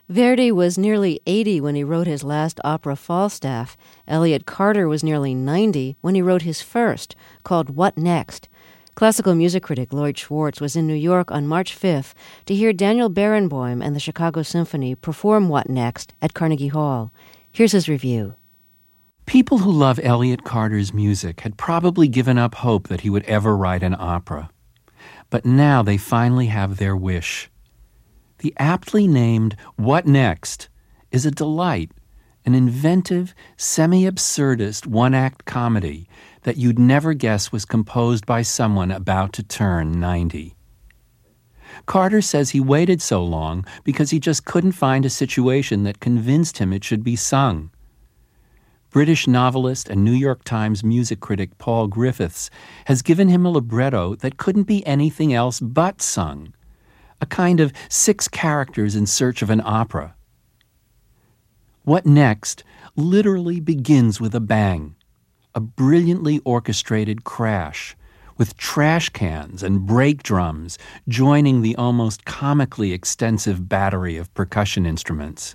Verdi was nearly 80 when he wrote his last opera, Falstaff. Elliott Carter was nearly 90 when he wrote his first, called What Next? Classical music critic Lloyd Schwartz was in New York on March 5th to hear Daniel Barenboim and the Chicago Symphony perform What Next at Carnegie Hall. Here's his review. People who love Elliott Carter's music had probably given up hope that he would ever write an opera. But now they finally have their wish. The aptly named What Next is a delight, an inventive, semi-absurdist one-act comedy that you'd never guess was composed by someone about to turn 90. Carter says he waited so long because he just couldn't find a situation that convinced him it should be sung. British novelist and New York Times music critic Paul Griffiths has given him a libretto that couldn't be anything else but sung, a kind of 6 characters in search of an opera. What Next literally begins with a bang, a brilliantly orchestrated crash, with trash cans and brake drums joining the almost comically extensive battery of percussion instruments.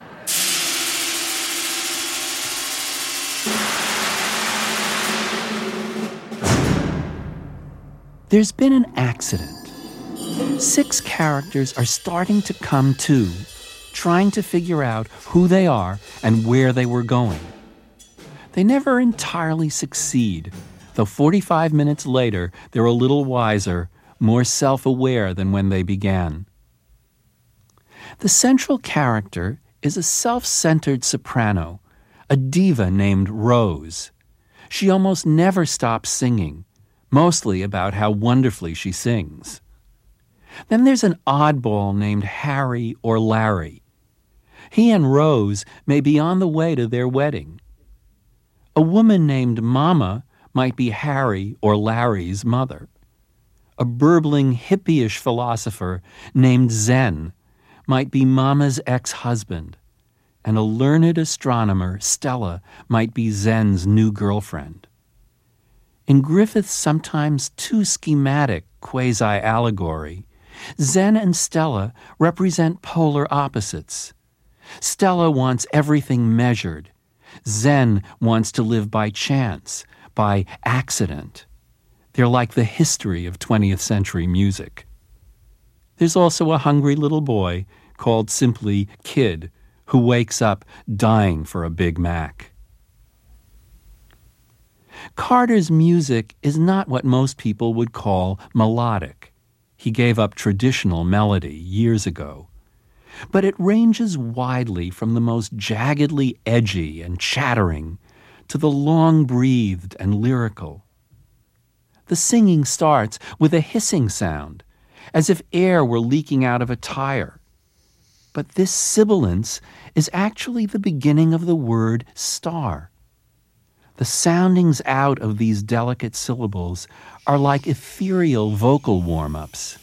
There's been an accident. 6 characters are starting to come to, trying to figure out who they are and where they were going. They never entirely succeed, though 45 minutes later they're a little wiser, more self-aware than when they began. The central character is a self-centered soprano, a diva named Rose. She almost never stops singing, mostly about how wonderfully she sings. Then there's an oddball named Harry or Larry. He and Rose may be on the way to their wedding. A woman named Mama might be Harry or Larry's mother. A burbling hippie-ish philosopher named Zen might be Mama's ex-husband. And a learned astronomer, Stella, might be Zen's new girlfriend. In Griffith's sometimes too schematic quasi-allegory, Zen and Stella represent polar opposites. Stella wants everything measured. Zen wants to live by chance, by accident. They're like the history of 20th century music. There's also a hungry little boy called simply Kid, who wakes up dying for a Big Mac. Carter's music is not what most people would call melodic. He gave up traditional melody years ago. But it ranges widely from the most jaggedly edgy and chattering to the long-breathed and lyrical. The singing starts with a hissing sound, as if air were leaking out of a tire. But this sibilance is actually the beginning of the word star. The soundings out of these delicate syllables are like ethereal vocal warm-ups.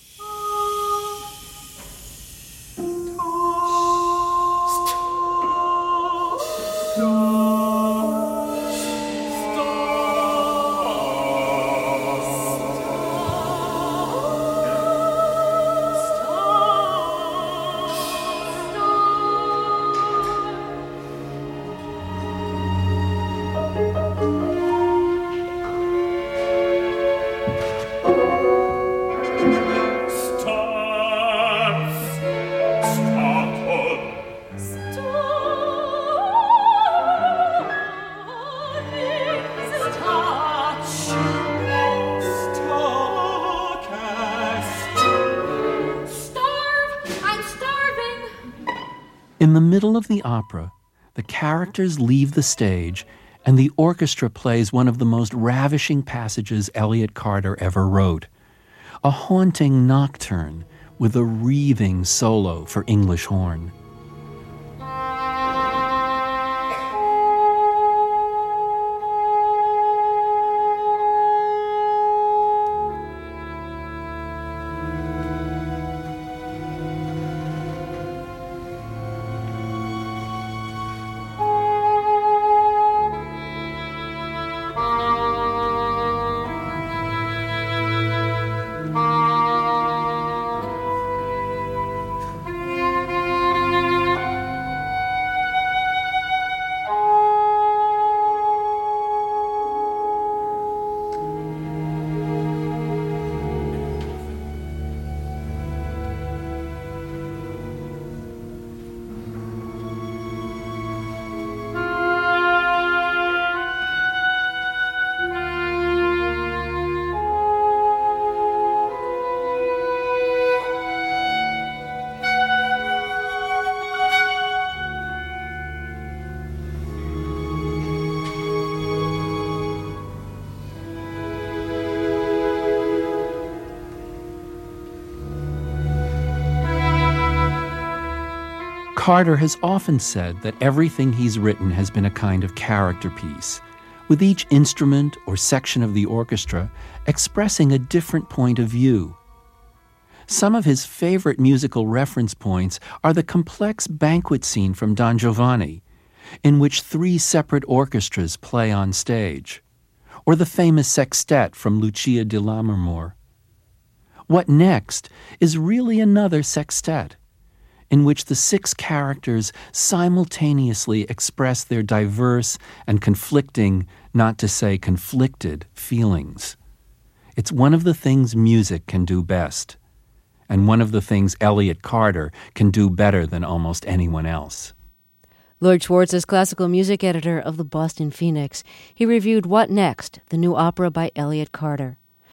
In the middle of the opera, the characters leave the stage and the orchestra plays one of the most ravishing passages Elliott Carter ever wrote, a haunting nocturne with a wreathing solo for English horn. Carter has often said that everything he's written has been a kind of character piece, with each instrument or section of the orchestra expressing a different point of view. Some of his favorite musical reference points are the complex banquet scene from Don Giovanni, in which 3 separate orchestras play on stage, or the famous sextet from Lucia di Lammermoor. What Next is really another sextet, in which the 6 characters simultaneously express their diverse and conflicting, not to say conflicted, feelings. It's one of the things music can do best, and one of the things Elliott Carter can do better than almost anyone else. Lloyd Schwartz is classical music editor of the Boston Phoenix. He reviewed What Next, the new opera by Elliott Carter.